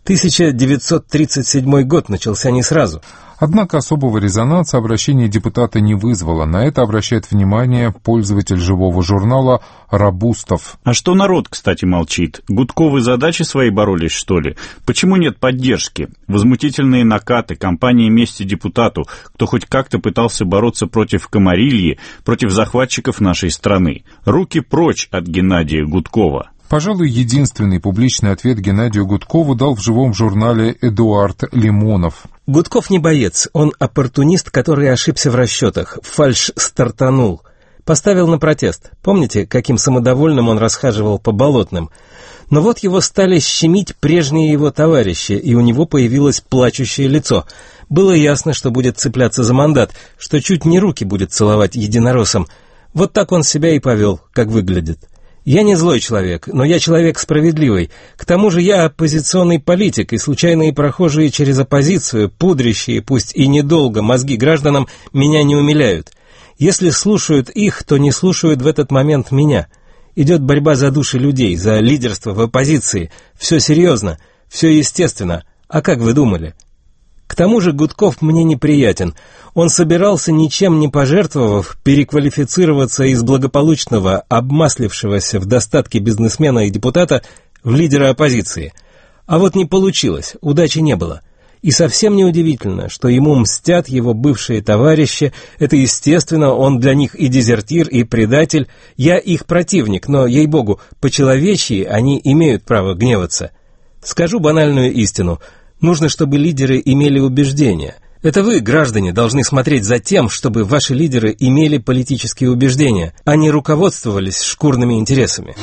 1937 год начался не сразу». Однако особого резонанса обращение депутата не вызвало. На это обращает внимание пользователь живого журнала «Рабустов». А что народ, кстати, молчит? Гудковы задачи свои боролись, что ли? Почему нет поддержки? Возмутительные накаты, кампания мести депутату, кто хоть как-то пытался бороться против комарильи, против захватчиков нашей страны. Руки прочь от Геннадия Гудкова. Пожалуй, единственный публичный ответ Геннадию Гудкову дал в живом журнале Эдуард Лимонов. Гудков не боец, он оппортунист, который ошибся в расчетах, фальшь стартанул. Поставил на протест. Помните, каким самодовольным он расхаживал по Болотным? Но вот его стали щемить прежние его товарищи, и у него появилось плачущее лицо. Было ясно, что будет цепляться за мандат, что чуть не руки будет целовать единороссам. Вот так он себя и повел, как выглядит. Я не злой человек, но я человек справедливый. К тому же я оппозиционный политик, и случайные прохожие через оппозицию, пудрящие, пусть и недолго, мозги гражданам, меня не умиляют. Если слушают их, то не слушают в этот момент меня. Идет борьба за души людей, за лидерство в оппозиции. Все серьезно, все естественно. А как вы думали? К тому же Гудков мне неприятен. Он собирался, ничем не пожертвовав, переквалифицироваться из благополучного, обмаслившегося в достатке бизнесмена и депутата в лидера оппозиции. А вот не получилось, удачи не было. И совсем неудивительно, что ему мстят его бывшие товарищи. Это естественно, он для них и дезертир, и предатель. Я их противник, но, ей-богу, по-человечьи они имеют право гневаться. Скажу банальную истину. Нужно, чтобы лидеры имели убеждения. Это вы, граждане, должны смотреть за тем, чтобы ваши лидеры имели политические убеждения, а не руководствовались шкурными интересами.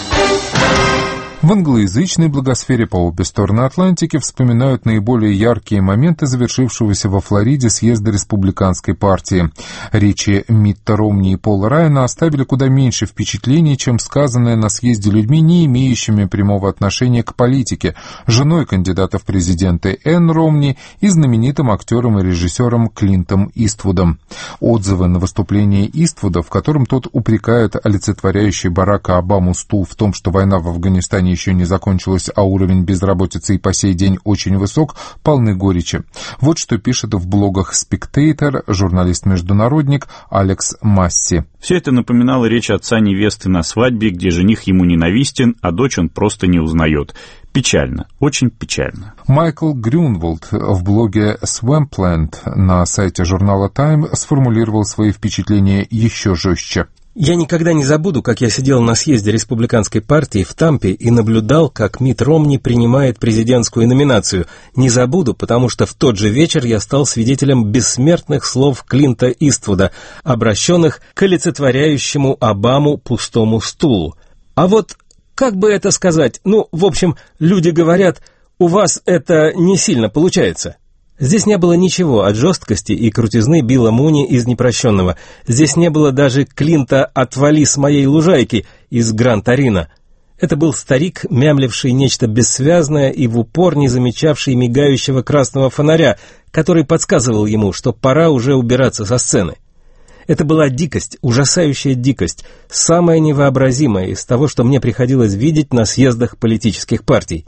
В англоязычной благосфере по обе стороны Атлантики вспоминают наиболее яркие моменты завершившегося во Флориде съезда республиканской партии. Речи Митта Ромни и Пола Райана оставили куда меньше впечатлений, чем сказанное на съезде людьми, не имеющими прямого отношения к политике, женой кандидата в президенты Энн Ромни и знаменитым актером и режиссером Клинтом Иствудом. Отзывы на выступление Иствуда, в котором тот упрекает олицетворяющий Барака Обаму стул в том, что война в Афганистане еще не закончилась, а уровень безработицы и по сей день очень высок, полны горечи. Вот что пишет в блогах Spectator журналист-международник Алекс Масси. Все это напоминало речь отца невесты на свадьбе, где жених ему ненавистен, а дочь он просто не узнает. Печально, очень печально. Майкл Грюнволд в блоге Swampland на сайте журнала Time сформулировал свои впечатления еще жестче. Я никогда не забуду, как я сидел на съезде республиканской партии в Тампе и наблюдал, как Митт Ромни принимает президентскую номинацию. Не забуду, потому что в тот же вечер я стал свидетелем бессмертных слов Клинта Иствуда, обращенных к олицетворяющему Обаму пустому стулу. А вот, как бы это сказать, в общем, люди говорят, у вас это не сильно получается. Здесь не было ничего от жесткости и крутизны Билла Муни из «Непрощенного». Здесь не было даже Клинта «Отвали с моей лужайки» из «Гран-Торино». Это был старик, мямливший нечто бессвязное и в упор не замечавший мигающего красного фонаря, который подсказывал ему, что пора уже убираться со сцены. Это была дикость, ужасающая дикость, самая невообразимая из того, что мне приходилось видеть на съездах политических партий.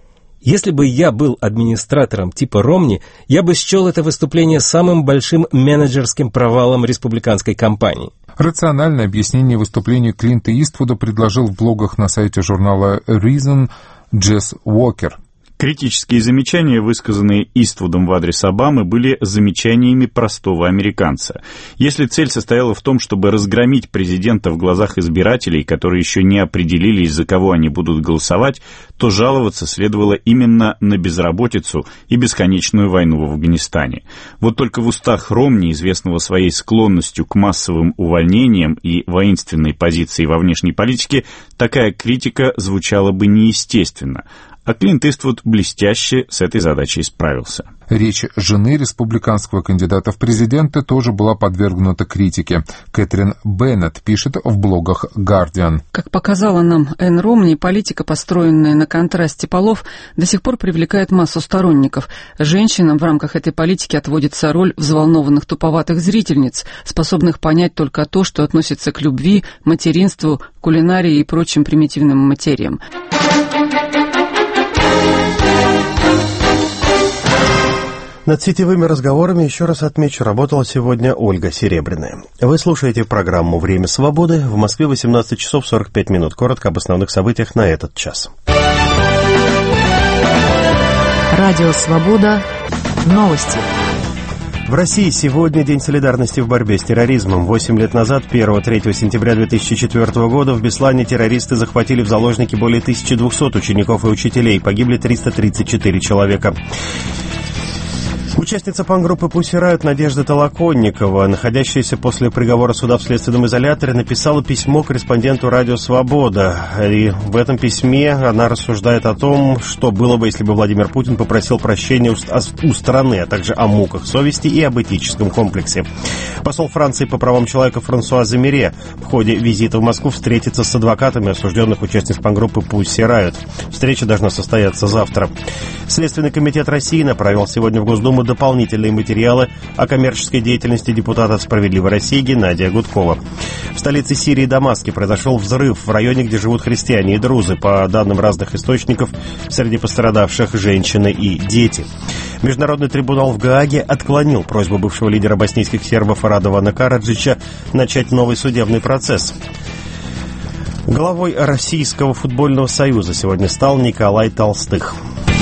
Если бы я был администратором типа Ромни, я бы счел это выступление самым большим менеджерским провалом республиканской кампании. Рациональное объяснение выступления Клинта Иствуда предложил в блогах на сайте журнала Reason Джесс Уокер. Критические замечания, высказанные Иствудом в адрес Обамы, были замечаниями простого американца. Если цель состояла в том, чтобы разгромить президента в глазах избирателей, которые еще не определились, за кого они будут голосовать, то жаловаться следовало именно на безработицу и бесконечную войну в Афганистане. Вот только в устах Ромни, известного своей склонностью к массовым увольнениям и воинственной позиции во внешней политике, такая критика звучала бы неестественно. А Клинт Иствуд блестяще с этой задачей справился. Речь жены республиканского кандидата в президенты тоже была подвергнута критике. Кэтрин Беннет пишет в блогах «Гардиан». Как показала нам Энн Ромни, политика, построенная на контрасте полов, до сих пор привлекает массу сторонников. Женщинам в рамках этой политики отводится роль взволнованных туповатых зрительниц, способных понять только то, что относится к любви, материнству, кулинарии и прочим примитивным материям. Над сетевыми разговорами, еще раз отмечу, работала сегодня Ольга Серебряная. Вы слушаете программу «Время свободы». В Москве 18 часов 45 минут. Коротко об основных событиях на этот час. Радио «Свобода». Новости. В России сегодня День солидарности в борьбе с терроризмом. 8 лет назад, 1-3 сентября 2004 года, в Беслане террористы захватили в заложники более 1200 учеников и учителей. Погибли 334 человека. Участница панк-группы Pussy Riot Надежда Толоконникова, находящаяся после приговора суда в следственном изоляторе, написала письмо корреспонденту «Радио Свобода». И в этом письме она рассуждает о том, что было бы, если бы Владимир Путин попросил прощения у страны, а также о муках совести и об этическом комплексе. Посол Франции по правам человека Франсуа Замире в ходе визита в Москву встретится с адвокатами осужденных участниц панк-группы Pussy Riot. Встреча должна состояться завтра. Следственный комитет России направил сегодня в Госдуму дополнительные материалы о коммерческой деятельности депутата «Справедливой России» Геннадия Гудкова. В столице Сирии Дамаске произошел взрыв в районе, где живут христиане и друзы. По данным разных источников, среди пострадавших женщины и дети. Международный трибунал в Гааге отклонил просьбу бывшего лидера боснийских сербов Радована Караджича начать новый судебный процесс. Главой Российского футбольного союза сегодня стал Николай Толстых.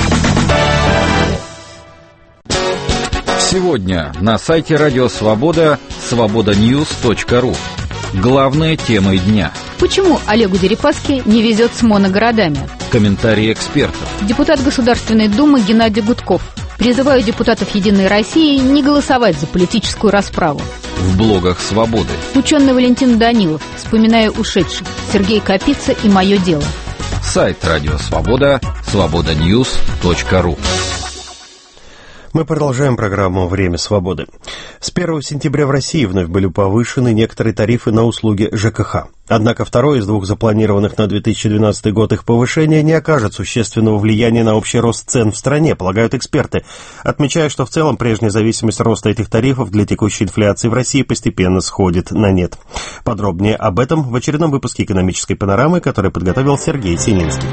Сегодня на сайте Радио Свобода свободаньюз.ру. Главные темы дня. Почему Олегу Дерипаске не везет с моногородами? Комментарии экспертов. Депутат Государственной Думы Геннадий Гудков. Призываю депутатов «Единой России» не голосовать за политическую расправу. В блогах «Свободы». Ученый Валентин Данилов, вспоминая ушедших, Сергей Капица и «Мое дело». Сайт Радио Свобода свободаньюз.ру. Мы продолжаем программу «Время свободы». С 1 сентября в России вновь были повышены некоторые тарифы на услуги ЖКХ. Однако второе из двух запланированных на 2012 год их повышения не окажет существенного влияния на общий рост цен в стране, полагают эксперты, отмечая, что в целом прежняя зависимость роста этих тарифов для текущей инфляции в России постепенно сходит на нет. Подробнее об этом в очередном выпуске «Экономической панорамы», который подготовил Сергей Сининский.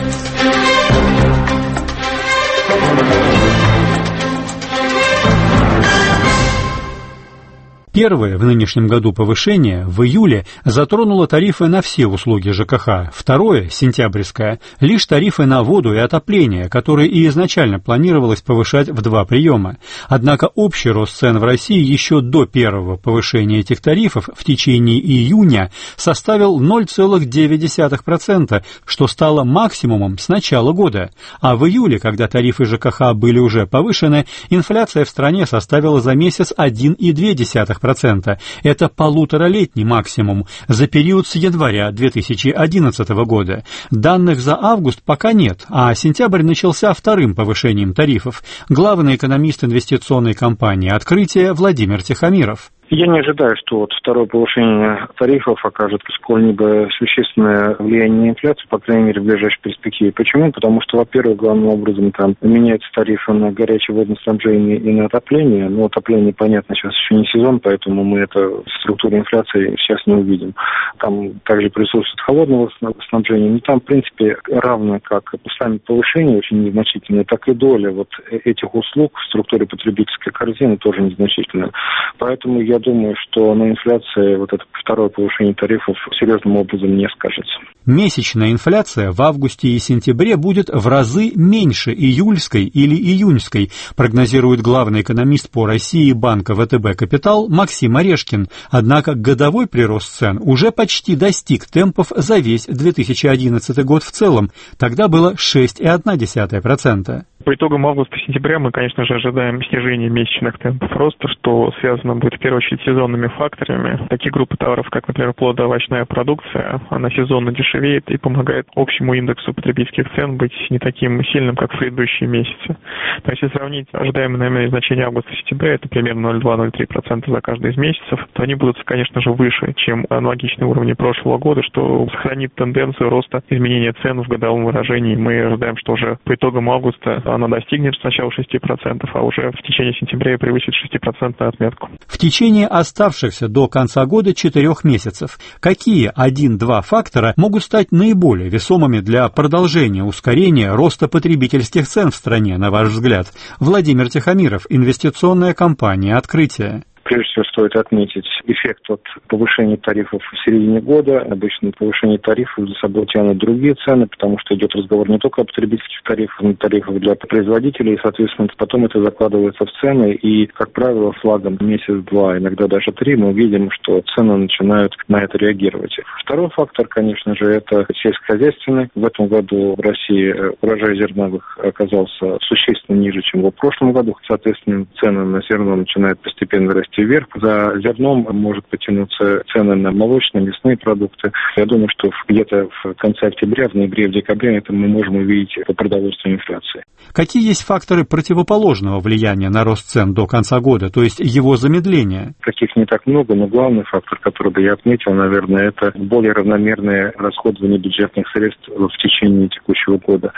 Первое в нынешнем году повышение в июле затронуло тарифы на все услуги ЖКХ. Второе, сентябрьское, лишь тарифы на воду и отопление, которые и изначально планировалось повышать в 2 приема. Однако общий рост цен в России еще до первого повышения этих тарифов в течение июня составил 0,9%, что стало максимумом с начала года. А в июле, когда тарифы ЖКХ были уже повышены, инфляция в стране составила за месяц 1,2%. Это полуторалетний максимум за период с января 2011 года. Данных за август пока нет, а сентябрь начался вторым повышением тарифов. Главный экономист инвестиционной компании «Открытие» Владимир Тихомиров. Я не ожидаю, что второе повышение тарифов окажет сколь-нибудь существенное влияние на инфляцию, по крайней мере, в ближайшей перспективе. Почему? Потому что, во-первых, главным образом там меняются тарифы на горячее водное снабжение и на отопление. Но отопление, понятно, сейчас еще не сезон, поэтому мы это в структуре инфляции сейчас не увидим. Там также присутствует холодное снабжение. Но там, в принципе, равно как сами повышения очень незначительные, так и доля вот этих услуг в структуре потребительской корзины тоже незначительная. Поэтому я думаю, что на инфляции вот это второе повышение тарифов серьезным образом не скажется. Месячная инфляция в августе и сентябре будет в разы меньше июльской или июньской, прогнозирует главный экономист по России банка ВТБ «Капитал» Максим Орешкин. Однако годовой прирост цен уже почти достиг темпов за весь 2011 год в целом. Тогда было 6,1%. По итогам августа-сентября мы, конечно же, ожидаем снижения месячных темпов роста, что связано будет в первую очередь с сезонными факторами. Такие группы товаров, как, например, плодоовощная продукция, она сезонно дешевеет и помогает общему индексу потребительских цен быть не таким сильным, как в предыдущие месяцы. То есть, если сравнить ожидаемые номинальные значения августа-сентября, это примерно 0,2-0,3% за каждый из месяцев, то они будут, конечно же, выше, чем аналогичные уровни прошлого года, что сохранит тенденцию роста изменения цен в годовом выражении. Мы ожидаем, что уже по итогам августа она достигнет сначала 6%, а уже в течение сентября превысит 6% отметку. В течение оставшихся до конца года 4 месяцев какие 1-2 фактора могут стать наиболее весомыми для продолжения ускорения роста потребительских цен в стране, на ваш взгляд? Владимир Тихомиров, инвестиционная компания «Открытие». Прежде всего, стоит отметить эффект от повышения тарифов в середине года. Обычно повышение тарифов за собой тянут другие цены, потому что идет разговор не только о потребительских тарифах, но и тарифах для производителей. И, соответственно, потом это закладывается в цены. И, как правило, с лагом месяц-два, иногда даже 3, мы видим, что цены начинают на это реагировать. Второй фактор, конечно же, это сельскохозяйственный. В этом году в России урожай зерновых оказался существенно ниже, чем в прошлом году. Соответственно, цены на зерно начинают постепенно расти вверх. За зерном может потянуться цены на молочные, мясные продукты. Я думаю, что где-то в конце октября, в ноябре, в декабре это мы можем увидеть по продовольственной инфляции. Какие есть факторы противоположного влияния на рост цен до конца года, то есть его замедления? Таких не так много, но главный фактор, который бы я отметил, наверное, это более равномерное расходование бюджетных средств в течение текущего года.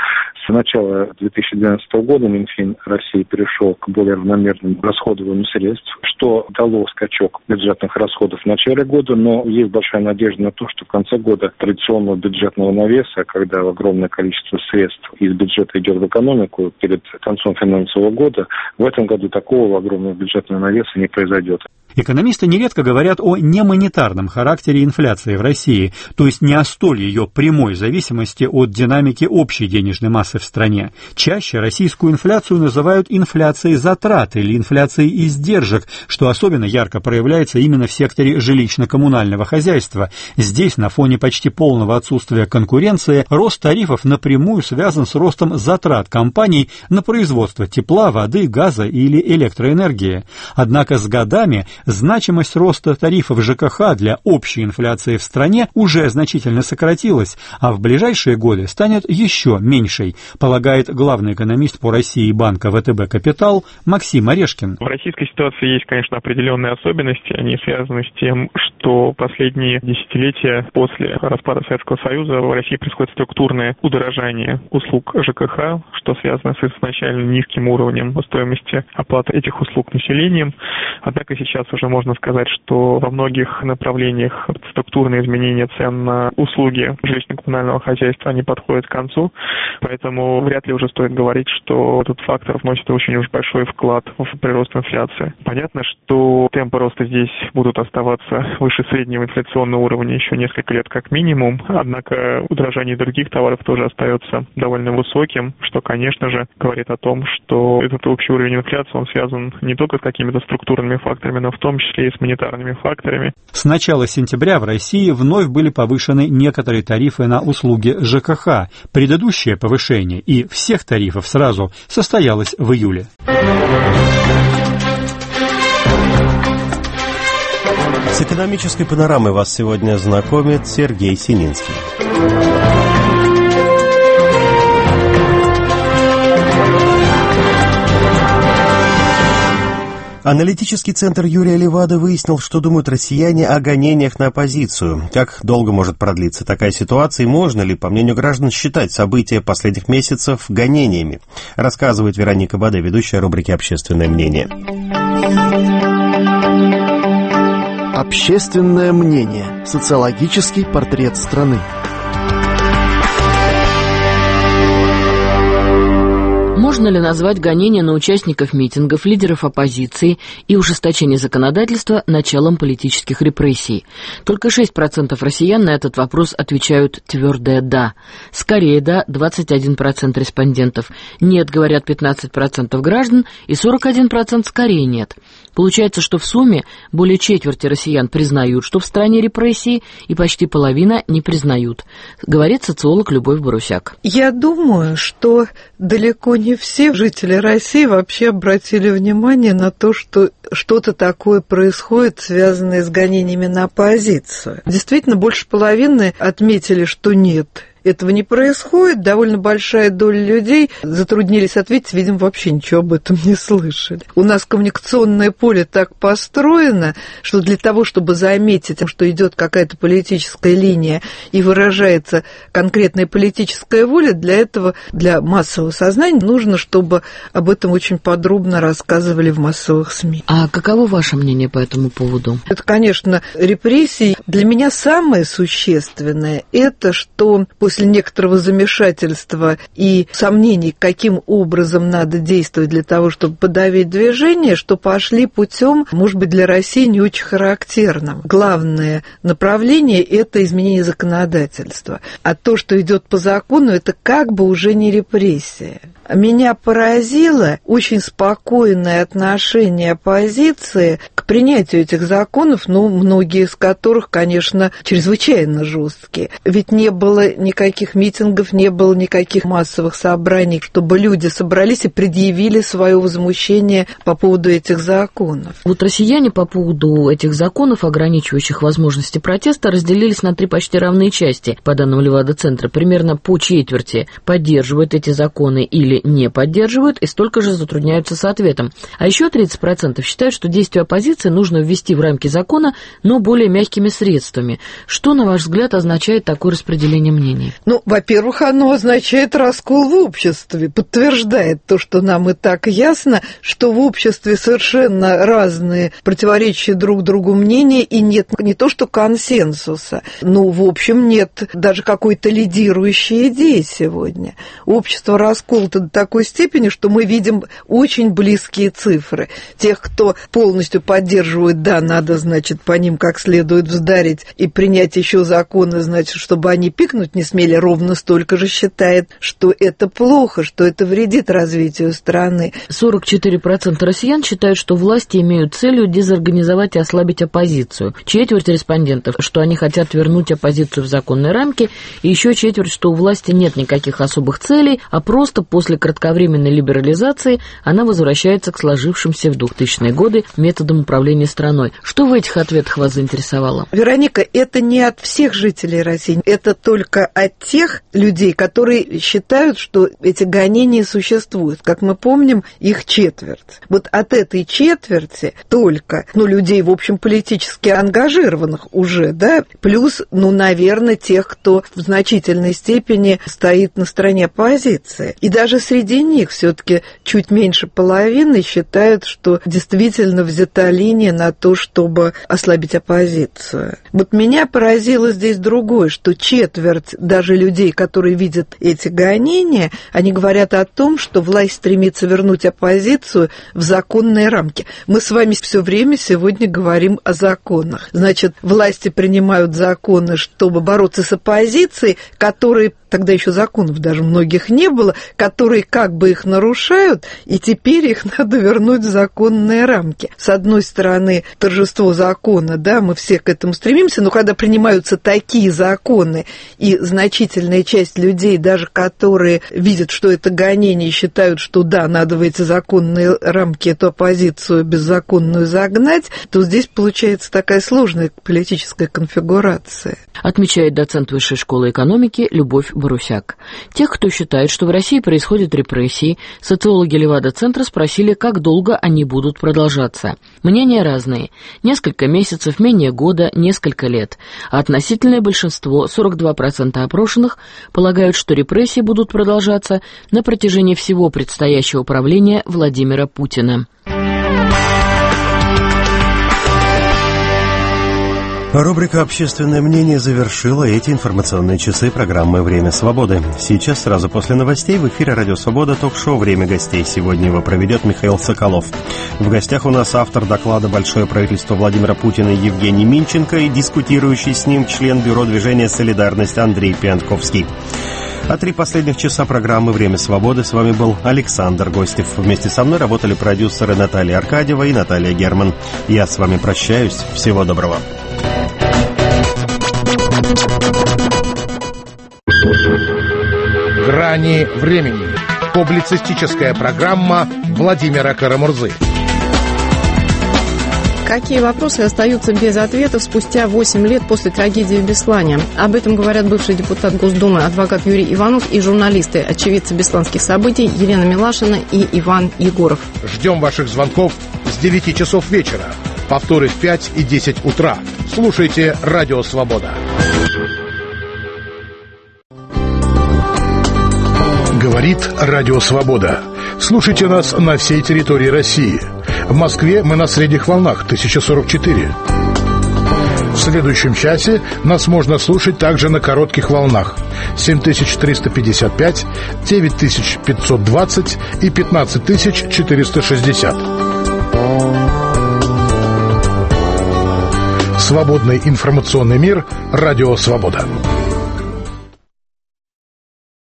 С начала 2012 года Минфин России перешел к более равномерному расходованию средств, что дало скачок бюджетных расходов в начале года, но есть большая надежда на то, что в конце года традиционного бюджетного навеса, когда огромное количество средств из бюджета идет в экономику перед концом финансового года, в этом году такого огромного бюджетного навеса не произойдет. Экономисты нередко говорят о немонетарном характере инфляции в России, то есть не о столь ее прямой зависимости от динамики общей денежной массы в стране. Чаще российскую инфляцию называют инфляцией затрат или инфляцией издержек, что особенно ярко проявляется именно в секторе жилищно-коммунального хозяйства. Здесь, на фоне почти полного отсутствия конкуренции, рост тарифов напрямую связан с ростом затрат компаний на производство тепла, воды, газа или электроэнергии. Однако с годами значимость роста тарифов ЖКХ для общей инфляции в стране уже значительно сократилась, а в ближайшие годы станет еще меньшей, полагает главный экономист по России банка ВТБ «Капитал» Максим Орешкин. В российской ситуации есть, конечно, определенные особенности. Они связаны с тем, что последние десятилетия после распада Советского Союза в России происходит структурное удорожание услуг ЖКХ, что связано с изначально низким уровнем стоимости оплаты этих услуг населением. Однако сейчас уже можно сказать, что во многих направлениях структурные изменения цен на услуги жилищно-коммунального хозяйства они подходят к концу, поэтому вряд ли уже стоит говорить, что этот фактор вносит очень уж большой вклад в прирост инфляции. Понятно, что темпы роста здесь будут оставаться выше среднего инфляционного уровня еще несколько лет как минимум, однако удорожание других товаров тоже остается довольно высоким, что, конечно же, говорит о том, что этот общий уровень инфляции, он связан не только с какими-то структурными факторами, но в том числе и с монетарными факторами. С начала сентября в России вновь были повышены некоторые тарифы на услуги ЖКХ. Предыдущее повышение и всех тарифов сразу состоялось в июле. С экономической панорамой вас сегодня знакомит Сергей Сининский. Аналитический центр Юрия Левады выяснил, что думают россияне о гонениях на оппозицию. Как долго может продлиться такая ситуация и можно ли, по мнению граждан, считать события последних месяцев гонениями? Рассказывает Вероника Баде, ведущая рубрики «Общественное мнение». Общественное мнение. Социологический портрет страны. Можно ли назвать гонения на участников митингов, лидеров оппозиции и ужесточение законодательства началом политических репрессий? Только 6% россиян на этот вопрос отвечают твердое «да». Скорее «да» 21% респондентов. «Нет», говорят 15% граждан, и 41% скорее «нет». Получается, что в сумме более четверти россиян признают, что в стране репрессии, и почти половина не признают, говорит социолог Любовь Барусяк. Я думаю, что далеко не все жители России вообще обратили внимание на то, что что-то такое происходит, связанное с гонениями на оппозицию. Действительно, больше половины отметили, что нет. Этого не происходит. Довольно большая доля людей затруднились ответить, видимо, вообще ничего об этом не слышали. У нас коммуникационное поле так построено, что для того, чтобы заметить, что идет какая-то политическая линия и выражается конкретная политическая воля, для этого, для массового сознания, нужно, чтобы об этом очень подробно рассказывали в массовых СМИ. А каково ваше мнение по этому поводу? Это, конечно, репрессии. Для меня самое существенное – это что после некоторого замешательства и сомнений, каким образом надо действовать для того, чтобы подавить движение, что пошли путем, может быть, для России не очень характерным. Главное направление – это изменение законодательства. А то, что идет по закону, это как бы уже не репрессия. Меня поразило очень спокойное отношение оппозиции к принятию этих законов, многие из которых, конечно, чрезвычайно жесткие. Ведь не было никаких митингов, не было никаких массовых собраний, чтобы люди собрались и предъявили свое возмущение по поводу этих законов. Вот россияне по поводу этих законов, ограничивающих возможности протеста, разделились на 3 почти равные части. По данным Левада-центра, примерно по четверти поддерживают эти законы или не поддерживают, и столько же затрудняются с ответом. А еще 30% считают, что действия оппозиции оппозиции нужно ввести в рамки закона, но более мягкими средствами. Что, на ваш взгляд, означает такое распределение мнений? Ну, во-первых, оно означает раскол в обществе, подтверждает то, что нам и так ясно, что в обществе совершенно разные, противоречащие друг другу мнения, и нет не то что консенсуса, но, в общем, нет даже какой-то лидирующей идеи сегодня. Общество расколото до такой степени, что мы видим очень близкие цифры. Тех, кто полностью поддерживает, да, надо, значит, по ним как следует вдарить и принять еще законы, значит, чтобы они пикнуть не смели, ровно столько же считает, что это плохо, что это вредит развитию страны. 44% россиян считают, что власти имеют целью дезорганизовать и ослабить оппозицию. Четверть респондентов, что они хотят вернуть оппозицию в законные рамки, и еще четверть, что у власти нет никаких особых целей, а просто после кратковременной либерализации она возвращается к сложившимся в 2000-е годы методам управления страной. Что в этих ответах вас заинтересовало? Вероника, это не от всех жителей России, это только от тех людей, которые считают, что эти гонения существуют. Как мы помним, их четверть. Вот от этой четверти только, людей, в общем, политически ангажированных уже, да, плюс, наверное, тех, кто в значительной степени стоит на стороне оппозиции. И даже среди них все-таки чуть меньше половины считают, что действительно взята линия на то, чтобы ослабить оппозицию. Вот меня поразило здесь другое, что четверть даже людей, которые видят эти гонения, они говорят о том, что власть стремится вернуть оппозицию в законные рамки. Мы с вами все время сегодня говорим о законах. Значит, власти принимают законы, чтобы бороться с оппозицией, которые, тогда еще законов даже многих не было, которые как бы их нарушают, и теперь их надо вернуть в законные рамки. С одной стороны, торжество закона, да, мы все к этому стремимся, но когда принимаются такие законы, и значительная часть людей, даже которые видят, что это гонение, считают, что да, надо в эти законные рамки эту оппозицию беззаконную загнать, то здесь получается такая сложная политическая конфигурация. Отмечает доцент Высшей школы экономики Любовь Барусяк. Тех, кто считает, что в России происходят репрессии, социологи Левада-центра спросили, как долго они будут продолжаться. Мнения разные. Несколько месяцев, менее года, несколько лет. А относительное большинство, 42% опрошенных, полагают, что репрессии будут продолжаться на протяжении всего предстоящего правления Владимира Путина. Рубрика «Общественное мнение» завершила эти информационные часы программы «Время свободы». Сейчас, сразу после новостей, в эфире «Радио Свобода» ток-шоу «Время гостей». Сегодня его проведет Михаил Соколов. В гостях у нас автор доклада «Большое правительство Владимира Путина» Евгений Минченко и дискутирующий с ним член Бюро движения «Солидарность» Андрей Пьянковский. А 3 последних часа программы «Время свободы» с вами был Александр Гостев. Вместе со мной работали продюсеры Наталья Аркадьева и Наталья Герман. Я с вами прощаюсь. Всего доброго. «Грани времени». Публицистическая программа Владимира Карамурзы. Какие вопросы остаются без ответов спустя 8 лет после трагедии в Беслане? Об этом говорят бывший депутат Госдумы, адвокат Юрий Иванов и журналисты, очевидцы бесланских событий Елена Милашина и Иван Егоров. Ждем ваших звонков с 9 часов вечера. Повторы в 5 и 10 утра. Слушайте «Радио Свобода». Говорит «Радио Свобода». Слушайте нас на всей территории России. В Москве мы на средних волнах 1044. В следующем часе нас можно слушать также на коротких волнах 7355, 9520 и 15460. Свободный информационный мир. Радио Свобода.